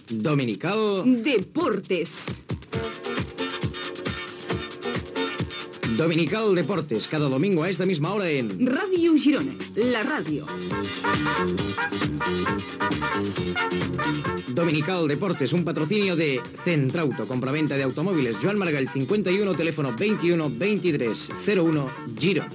Dominical Deportes. Dominical Deportes, cada domingo a esta misma hora en Radio Girona, la radio. Dominical Deportes, un patrocinio de Centrauto, compraventa de automóviles. Joan Margall 51, teléfono 21 23 01, Girona.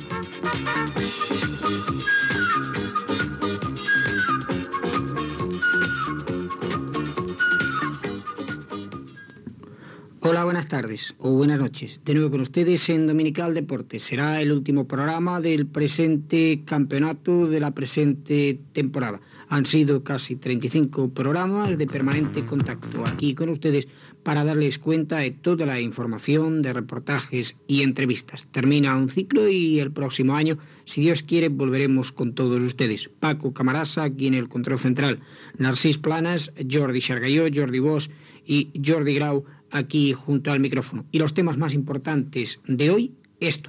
Hola, buenas tardes o buenas noches. De nuevo con ustedes en Dominical Deportes. Será el último programa del presente campeonato de la presente temporada. Han sido casi 35 programas de permanente contacto aquí con ustedes para darles cuenta de toda la información, de reportajes y entrevistas. Termina un ciclo y el próximo año, si Dios quiere, volveremos con todos ustedes. Paco Camarasa, aquí en el control central. Narcís Planas, Jordi Xargalló, Jordi Bosch y Jordi Grau aquí junto al micrófono. Y los temas más importantes de hoy, estos.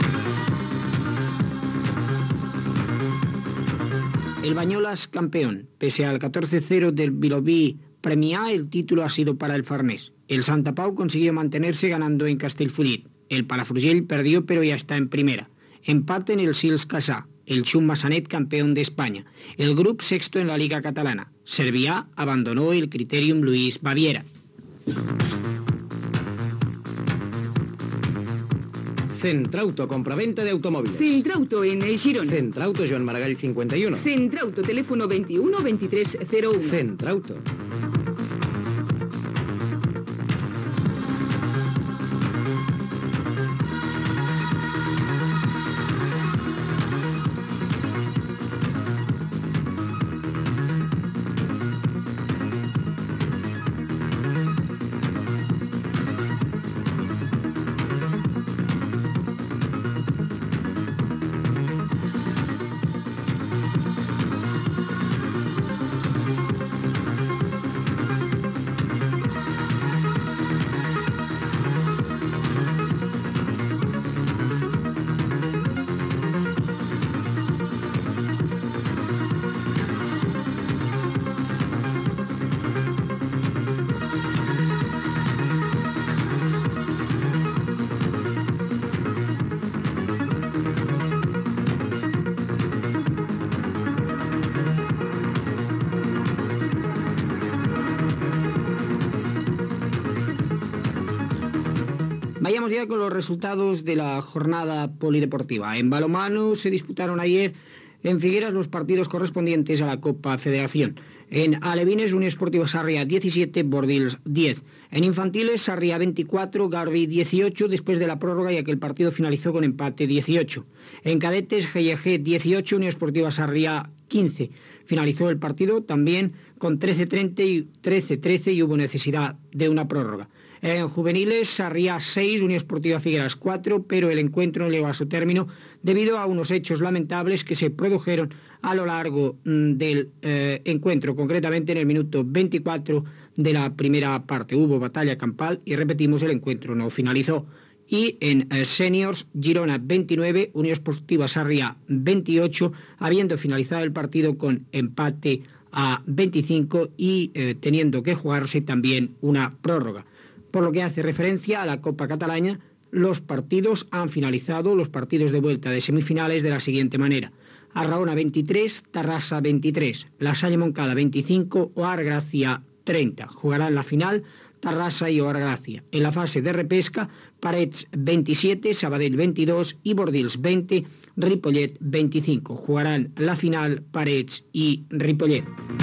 El Banyolas campeón. Pese al 14-0 del Vilobí Premià, el título ha sido para el Farnés. El Santa Pau consiguió mantenerse ganando en Castellfollit. El Palafrugell perdió pero ya está en primera. Empate en el Sils Casà. El Xum Massanet campeón de España. El Grup sexto en la Liga Catalana. Servià abandonó el Criterium Luis Baviera. Centrauto, compraventa de automóviles. Centrauto en Girona. Centrauto, Joan Maragall 51. Centrauto, teléfono 21 23 01. Centrauto. Vayamos ya con los resultados de la jornada polideportiva. En balonmano se disputaron ayer en Figueras los partidos correspondientes a la Copa Federación. En alevines, Unión Esportiva Sarriá 17, Bordils 10. En infantiles, Sarriá 24, Garbi 18, después de la prórroga, ya que el partido finalizó con empate 18. En cadetes, GIG 18, Unión Esportiva Sarriá 15. Finalizó el partido también con 13-30 y 13-13 y hubo necesidad de una prórroga. En juveniles, Sarriá 6, Unión Esportiva Figueras 4, pero el encuentro no llegó a su término debido a unos hechos lamentables que se produjeron a lo largo del encuentro, concretamente en el minuto 24 de la primera parte. Hubo batalla campal y repetimos, el encuentro no finalizó. Y en seniors, Girona 29, Unión Esportiva Sarriá 28, habiendo finalizado el partido con empate a 25 y teniendo que jugarse también una prórroga. Por lo que hace referencia a la Copa Catalana, los partidos han finalizado, los partidos de vuelta de semifinales, de la siguiente manera. Arraona 23, Tarrasa 23, La Salle Moncada 25, Oar Gracia 30. Jugarán la final Tarrasa y Oar Gracia. En la fase de repesca, Parets 27, Sabadell 22 y Bordils 20, Ripollet 25. Jugarán la final Parets y Ripollet.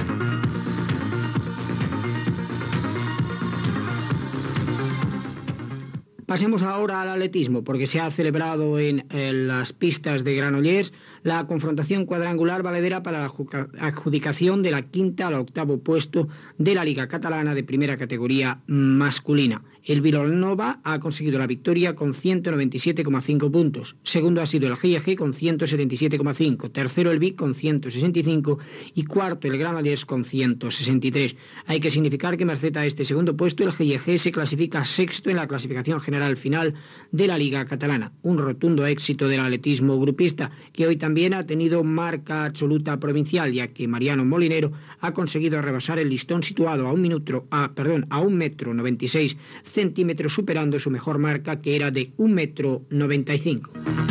Pasemos ahora al atletismo, porque se ha celebrado en las pistas de Granollers la confrontación cuadrangular valedera para la adjudicación de la quinta al octavo puesto de la Liga Catalana de primera categoría masculina. El Vilanova ha conseguido la victoria con 197,5 puntos. Segundo ha sido el GIG con 177,5. Tercero el Vic con 165 y cuarto el Granollers con 163. Hay que significar que merced a este segundo puesto el GIG se clasifica sexto en la clasificación general final de la Liga Catalana. Un rotundo éxito del atletismo grupista que hoy también también ha tenido marca absoluta provincial, ya que Mariano Molinero ha conseguido rebasar el listón situado a 1,96 m, superando su mejor marca, que era de 1,95 m.